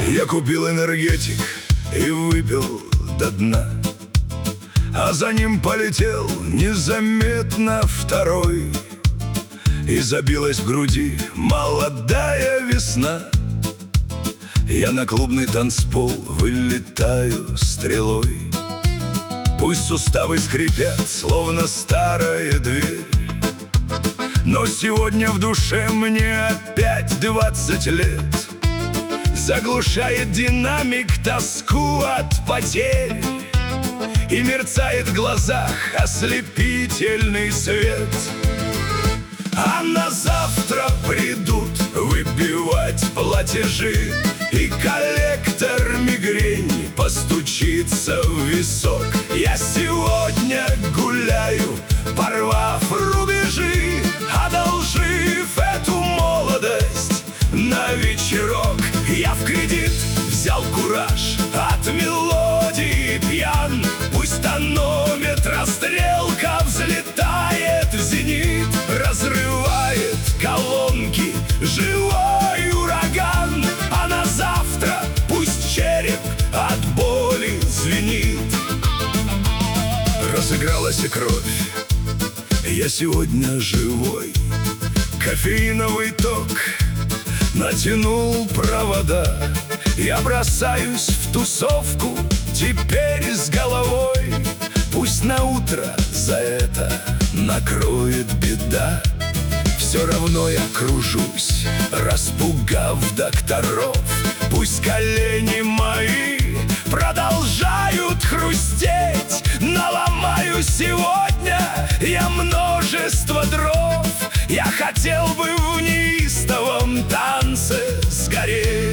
Я купил энергетик и выпил до дна, а за ним полетел незаметно второй. И забилась в груди молодая весна. Я на клубный танцпол вылетаю стрелой. Пусть суставы скрипят, словно старая дверь, но сегодня в душе мне опять 20 лет. Заглушает динамик тоску от потерь, и мерцает в глазах ослепительный свет. А на завтра придут выбивать платежи, и коллектор мигрени постучится в висок. Я сегодня гуляю, порвав рубежи, одолжив эту молодость на вечерок. Я в кредит взял кураж, от мелодии пьян. Пусть тонометра стрелка взлетает в зенит, разрывает колонки живой ураган. А на завтра пусть череп от боли звенит. Разыгралась и кровь, я сегодня живой. Кофеиновый ток натянул провода. Я бросаюсь в тусовку теперь с головой. Пусть на утро за это накроет беда. Все равно я кружусь, распугав докторов. Пусть колени мои продолжают хрустеть, наломаю сегодня я множество дров. Я хотел бы в неистовом танце сгореть.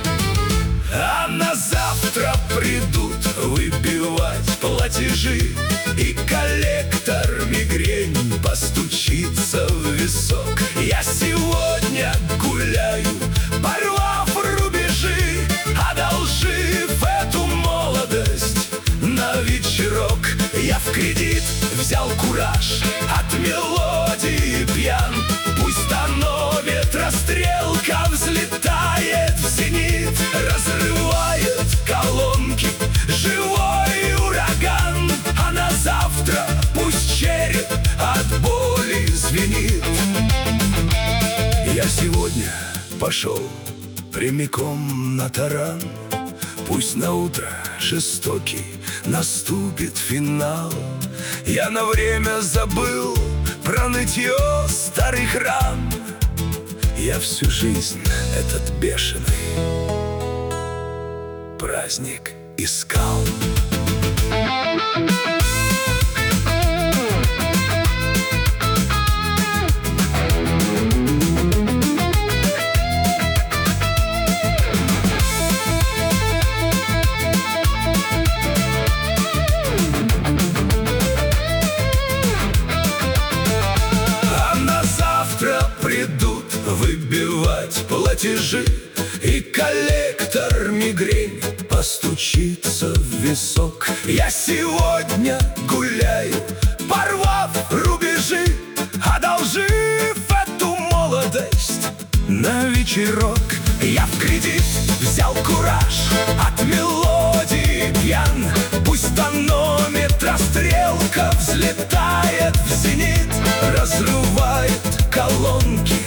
А на завтра придут выбивать платежи, и коллектор мигрень постучится в висок. Я сегодня гуляю, порвав рубежи, одолжив эту молодость на вечерок. Я в кредит взял кураж, от мелодии пьян. Пусть тонометра стрелка взлетает в зенит, разрывает колонки живой ураган. А на завтра пусть череп от боли звенит. Я сегодня пошел прямиком на таран. Пусть на утро жестокий наступит финал. Я на время забыл про нытье старых ран. Я всю жизнь этот бешеный праздник искал. Придут выбивать платежи, и коллектор мигрень постучится в висок. Я сегодня гуляю, порвав рубежи, одолжив эту молодость на вечерок. Я в кредит взял кураж, от мелодии пьян. Пусть тонометра стрелка взлетает в зенит, разрывает колонки